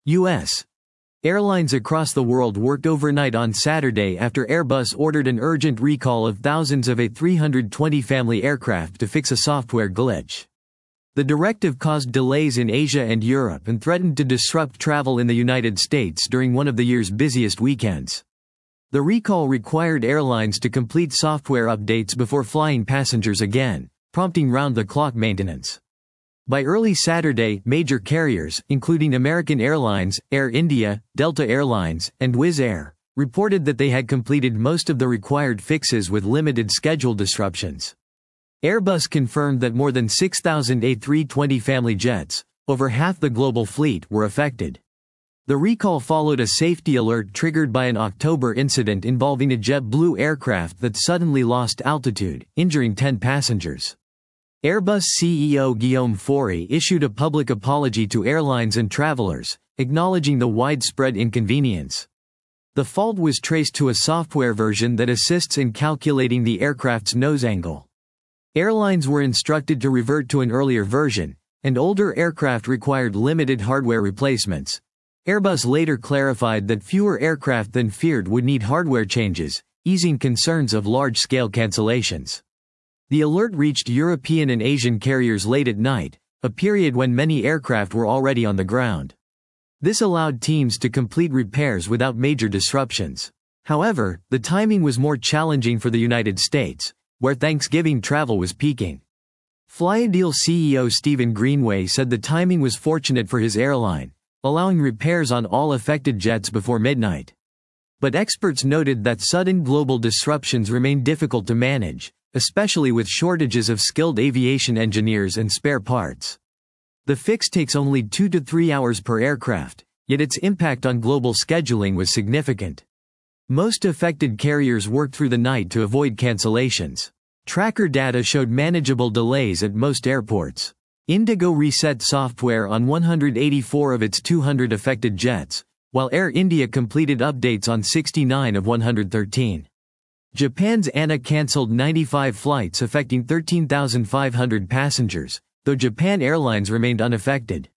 U.S. Airlines across the world worked overnight on Saturday after Airbus ordered an urgent recall of thousands of A320 family aircraft to fix a software glitch. The directive caused delays in Asia and Europe and threatened to disrupt travel in the United States during one of the year's busiest weekends. The recall required airlines to complete software updates before flying passengers again, prompting round-the-clock maintenance. By early Saturday, major carriers, including American Airlines, Air India, Delta Air Lines, and Wizz Air, reported that they had completed most of the required fixes with limited schedule disruptions. Airbus confirmed that more than 6,000 A320 family jets, over half the global fleet, were affected. The recall followed a safety alert triggered by an October incident involving a JetBlue aircraft that suddenly lost altitude, injuring 10 passengers. Airbus CEO Guillaume Faury issued a public apology to airlines and travelers, acknowledging the widespread inconvenience. The fault was traced to a software version that assists in calculating the aircraft's nose angle. Airlines were instructed to revert to an earlier version, and older aircraft required limited hardware replacements. Airbus later clarified that fewer aircraft than feared would need hardware changes, easing concerns of large-scale cancellations. The alert reached European and Asian carriers late at night, a period when many aircraft were already on the ground. This allowed teams to complete repairs without major disruptions. However, the timing was more challenging for the United States, where Thanksgiving travel was peaking. Flyadeal CEO Stephen Greenway said the timing was fortunate for his airline, allowing repairs on all affected jets before midnight. But experts noted that sudden global disruptions remain difficult to manage, especially with shortages of skilled aviation engineers and spare parts. The fix takes only 2 to 3 hours per aircraft, yet its impact on global scheduling was significant. Most affected carriers worked through the night to avoid cancellations. Tracker data showed manageable delays at most airports. Indigo reset software on 184 of its 200 affected jets, while Air India completed updates on 69 of 113. Japan's ANA cancelled 95 flights affecting 13,500 passengers, though Japan Airlines remained unaffected.